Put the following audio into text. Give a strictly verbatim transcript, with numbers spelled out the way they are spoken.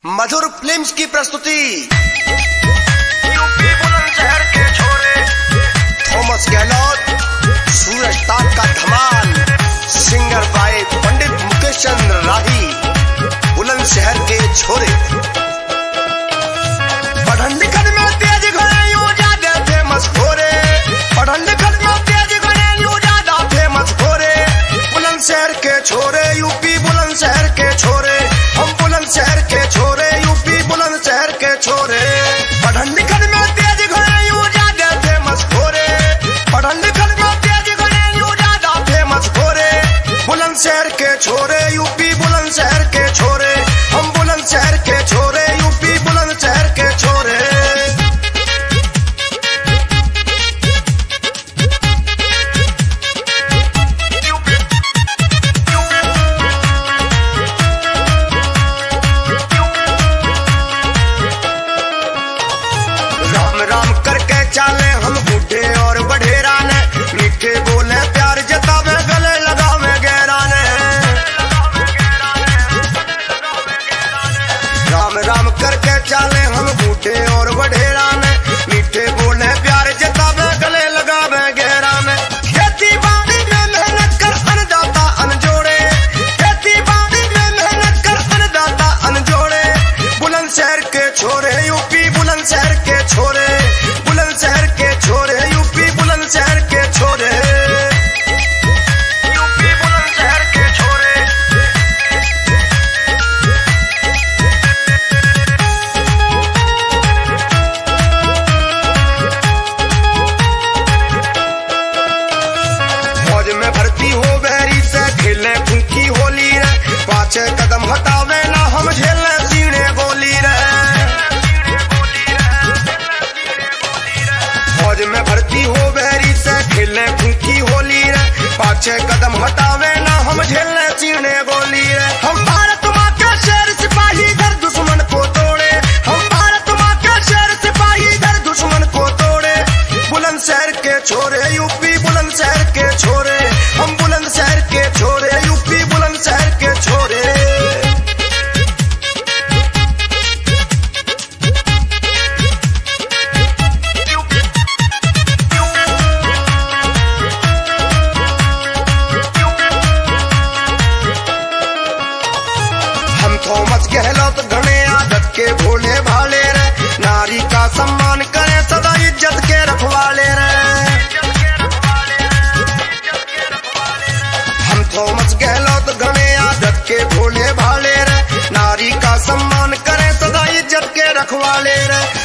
मधुर फिल्म्स की प्रस्तुति यूपी बुलंदशहर के छोरे थॉमस गहलोत, सूरज ताक का धमाल, सिंगर बाय पंडित मुकेश चंद्र राही। बुलंदशहर के छोरे पढ़न लिखन में तेज घोड़े यूं ज्यादा फेमस घोरे, पढ़न लिखन में तेज घोड़े यूं ज्यादा फेमस घोरे। बुलंदशहर के छोरे यूपी बुलंदशहर के छोरे, हम बुलंदशहर के छोरे यूपी बुलंदशहर के छोरे। पढ़न लिखन में तेज घोड़े यूं ज्यादा फेमस घोरे, पढ़न लिखन में तेज घोड़े यूं ज्यादा फेमस घोरे। बुलंदशहर के छोरे यूपी बुलंदशहर के छोरे, हम बुलंदशहर के छोरे यूपी बुलंदशहर के छोरे। राम करके चाले हम बूढ़े और बढेरा ने, मीठे बोले प्यार जतावे गले लगावे गहरा ने। राम राम करके चाले हम बूढ़े और बढेरा ने, मीठे बोले प्यार जतावे गले लगावे गहरा में। खेती बाड़ी में मेहनत कर अन्नदाता अनजोड़े, खेती बाड़ी में मेहनत कर अन्नदाता अनजोड़े। बुलंदशहर के छोरे यूपी बुलंदशहर के छोरे, बुलंदशहर के छोरे यूपी बुलंदशहर के छोरे। यूपी बुलंदशहर के छोरे फौज में भर्ती हो बहरी से खेलने फूकी होली रे, पाछे कदम हटावे ना हम झेलने सीने गोली रे। फौज में भर्ती हो बहरी से खेलने फूकी होली रे, पाछे कदम हटावे ना हम झेलने सीने गोली रे। हम भारत माँ के शेर सिपाही इधर दुश्मन को तोड़े, हम भारत माँ के शेर सिपाही इधर दुश्मन को तोड़े। बुलंदशहर के छोरे यूपी बुलंदशहर के छोरे, हम बुलंदशहर के छोरे यूपी बुलंदशहर के छोरे। हम थॉमस गहलोत घने आदत के भोले भाले रे, नारी का सम्मान करें सदा इज्जत के रखवाले रे। हम थॉमस गहलोत घने आदत के भोले भाले रे, नारी का सम्मान करें सदा इज्जत के रखवाले रे।